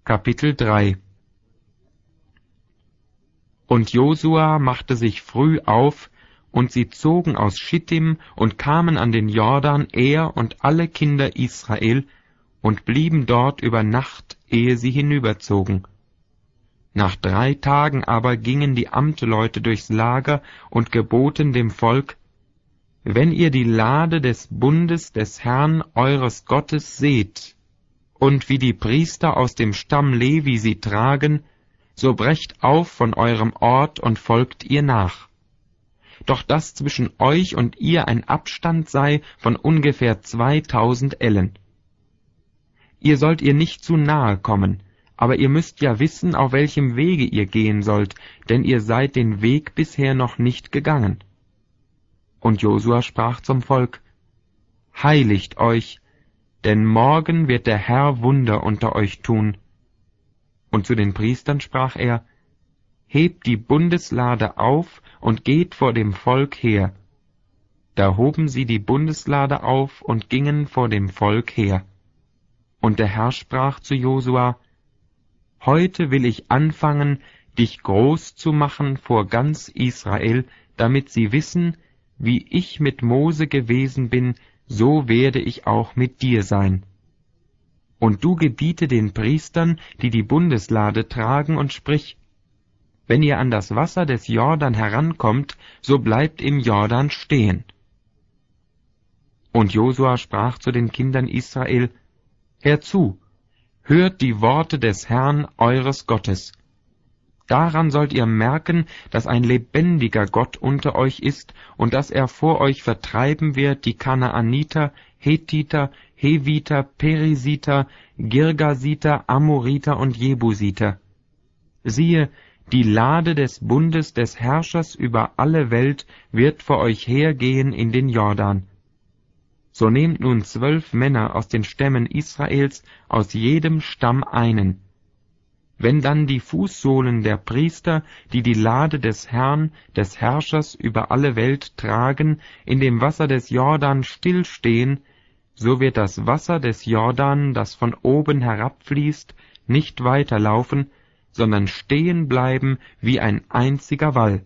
Kapitel 3. Und Josua machte sich früh auf, und sie zogen aus Schittim und kamen an den Jordan, er und alle Kinder Israel, und blieben dort über Nacht, ehe sie hinüberzogen. Nach 3 Tagen aber gingen die Amtleute durchs Lager und geboten dem Volk: Wenn ihr die Lade des Bundes des Herrn eures Gottes seht, und wie die Priester aus dem Stamm Levi sie tragen, so brecht auf von eurem Ort und folgt ihr nach. Doch dass zwischen euch und ihr ein Abstand sei von ungefähr 2000 Ellen. Ihr sollt ihr nicht zu nahe kommen, aber ihr müsst ja wissen, auf welchem Wege ihr gehen sollt, denn ihr seid den Weg bisher noch nicht gegangen. Und Josua sprach zum Volk: Heiligt euch, denn morgen wird der Herr Wunder unter euch tun. Und zu den Priestern sprach er: Hebt die Bundeslade auf und geht vor dem Volk her. Da hoben sie die Bundeslade auf und gingen vor dem Volk her. Und der Herr sprach zu Josua: Heute will ich anfangen, dich groß zu machen vor ganz Israel, damit sie wissen, wie ich mit Mose gewesen bin, so werde ich auch mit dir sein. Und du gebiete den Priestern, die die Bundeslade tragen, und sprich: Wenn ihr an das Wasser des Jordan herankommt, so bleibt im Jordan stehen. Und Josua sprach zu den Kindern Israel: Herzu, hört die Worte des Herrn eures Gottes. Daran sollt ihr merken, dass ein lebendiger Gott unter euch ist und dass er vor euch vertreiben wird die Kanaaniter, Hethiter, Heviter, Perisiter, Girgasiter, Amoriter und Jebusiter. Siehe, die Lade des Bundes des Herrschers über alle Welt wird vor euch hergehen in den Jordan. So nehmt nun 12 Männer aus den Stämmen Israels, aus jedem Stamm einen. Wenn dann die Fußsohlen der Priester, die die Lade des Herrn, des Herrschers über alle Welt tragen, in dem Wasser des Jordan stillstehen, so wird das Wasser des Jordan, das von oben herabfließt, nicht weiterlaufen, sondern stehen bleiben wie ein einziger Wall.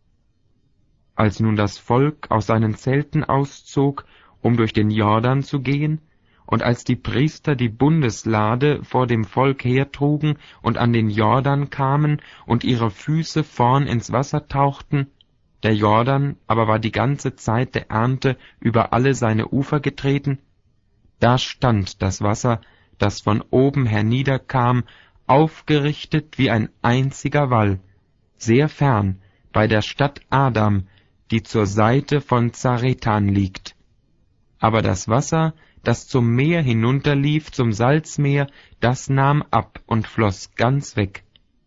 Als nun das Volk aus seinen Zelten auszog, um durch den Jordan zu gehen, und als die Priester die Bundeslade vor dem Volk hertrugen und an den Jordan kamen und ihre Füße vorn ins Wasser tauchten, der Jordan aber war die ganze Zeit der Ernte über alle seine Ufer getreten, da stand das Wasser, das von oben herniederkam, aufgerichtet wie ein einziger Wall, sehr fern, bei der Stadt Adam, die zur Seite von Zarethan liegt. Aber das Wasser, das zum Meer hinunterlief, zum Salzmeer, das nahm ab und floss ganz weg.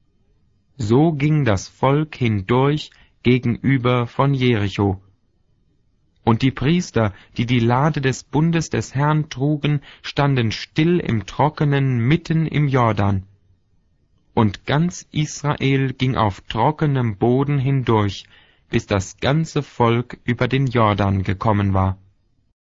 So ging das Volk hindurch gegenüber von Jericho. Und die Priester, die die Lade des Bundes des Herrn trugen, standen still im Trockenen mitten im Jordan. Und ganz Israel ging auf trockenem Boden hindurch, bis das ganze Volk über den Jordan gekommen war.